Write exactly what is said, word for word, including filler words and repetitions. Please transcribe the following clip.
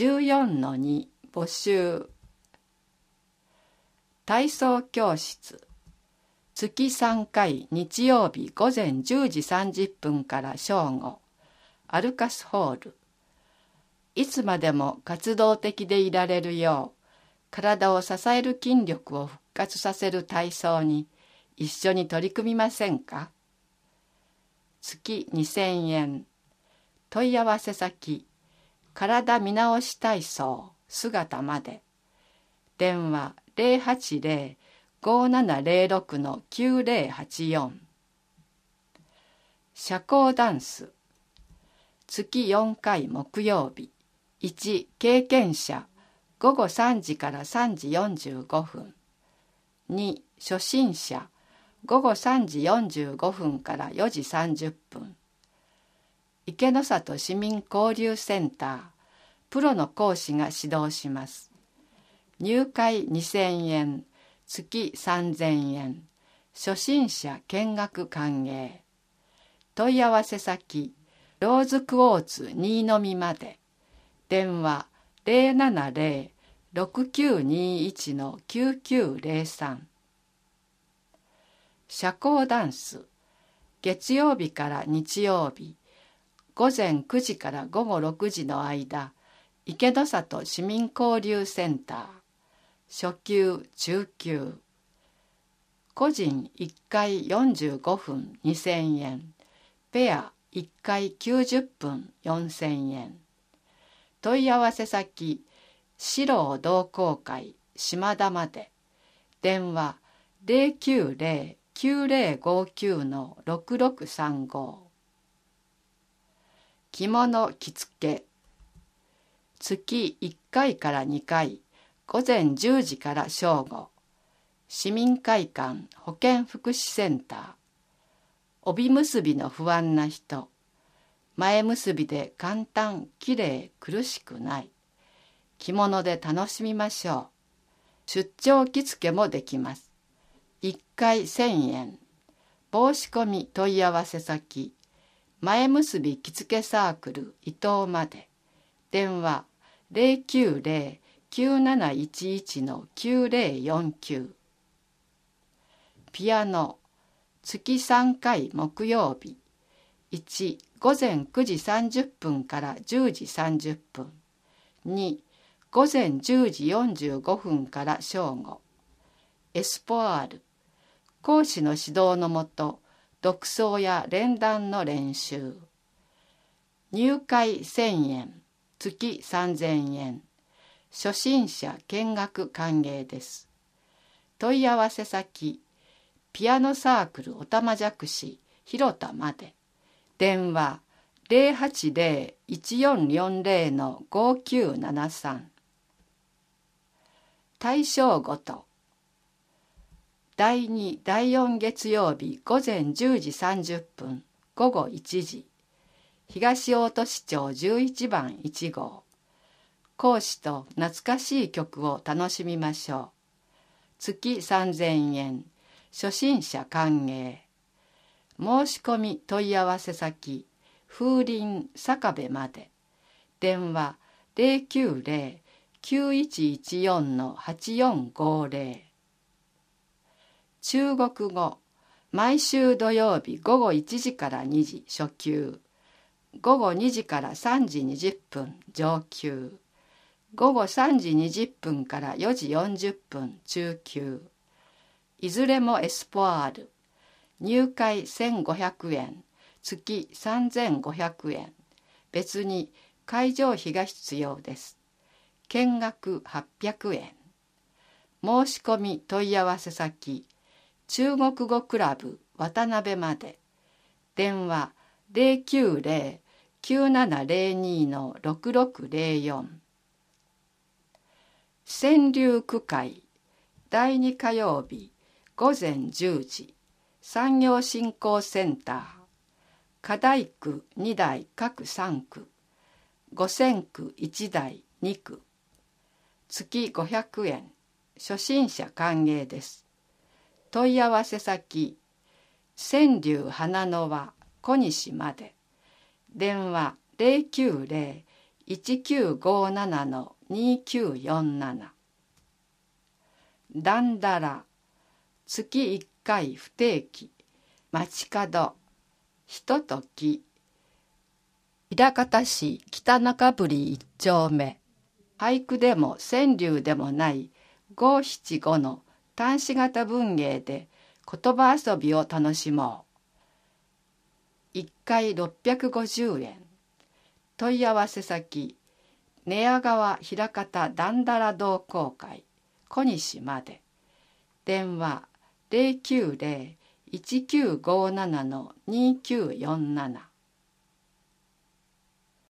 じゅうよんのに 募集。体操教室。月さんかい日曜日午前じゅうじさんじゅっぷんから正午。アルカスホール。いつまでも活動的でいられるよう、体を支える筋力を復活させる体操に一緒に取り組みませんか？月にせんえん。問い合わせ先、体見直し体操姿まで。電話 ゼロはちゼロ ごーななゼロろく きゅうゼロはちよん。社交ダンス。月よんかい木曜日。いち経験者ごごさんじからさんじよんじゅうごふん。に初心者ごごさんじよんじゅうごふんからよじさんじゅっぷん。池の里市民交流センター、プロの講師が指導します。入会にせんえん、月さんぜんえん、初心者見学歓迎。問い合わせ先、ローズクォーツ新の実まで。電話 ゼロななゼロ ろくきゅうにいち きゅうきゅうゼロさん。社交ダンス。月曜日から日曜日、午前くじから午後ろくじの間、池の里市民交流センター。初級、中級。個人いっかいよんじゅうごふんにせんえん。ペアいっかいきゅうじゅっぷんよんせんえん。問い合わせ先、四郎同好会島田まで。電話 ゼロきゅうゼロ きゅうゼロごきゅう ろくろくさんご。着物着付け。月いっかいからにかい、午前じゅうじから正午。市民会館保健福祉センター。帯結びの不安な人。前結びで簡単、きれい、苦しくない。着物で楽しみましょう。出張着付けもできます。いっかいせんえん。申し込み問い合わせ先、前結び着付けサークル伊藤まで。電話 ゼロきゅうゼロ きゅうなないちいち きゅうゼロよんきゅう。ピアノ。月さんかい木曜日。いち午前くじさんじゅっぷんからじゅうじさんじゅっぷん。に午前じゅうじよんじゅうごふんから正午。エスポアール。講師の指導のもと、独奏や連弾の練習。入会せんえん、月さんぜんえん。初心者見学歓迎です。問い合わせ先、ピアノサークルおたまじゃくし広田まで。電話 ゼロはちゼロ いちよんよんゼロ ごきゅうななさん。対象ごと。だいに、だいよん月曜日午前じゅうじさんじゅっぷん、午後いちじ。東大戸市町じゅういちばんいち号。講師と懐かしい曲を楽しみましょう。月さんぜんえん。初心者歓迎。申し込み問い合わせ先、風鈴坂部まで。電話 ゼロきゅうゼロ きゅういちいちよん はちよんごゼロ。中国語。毎週土曜日午後いちじからにじ初級。午後にじからさんじにじゅっぷん上級。午後さんじにじゅっぷんからよじよんじゅっぷん中級。いずれもエスポアール。入会せんごひゃくえん、月さんぜんごひゃくえん。別に会場費が必要です。見学はっぴゃくえん。申し込み問い合わせ先、中国語クラブ渡辺まで。電話 ゼロきゅうゼロ きゅうななゼロに ろくろくゼロよん。川柳区会。だいに火曜日午前じゅうじ。産業振興センター。課題区にだい各さん区。五線区いちだいに区。月ごひゃくえん。初心者歓迎です。問い合わせ先、川柳花の輪小西まで。電話 ゼロきゅうゼロいちきゅうごななのにきゅうよんなな。だんだら、月いっかい不定期、街角、ひととき。枚方市北中振一丁目。俳句でも川柳でもない五七五の端子型文芸で言葉遊びを楽しもう。いっかいろっぴゃくごじゅうえん。問い合わせ先、寝屋川枚方だんだら同好会小西まで。電話ゼロきゅうゼロ いちきゅうごななのにきゅうよんなな。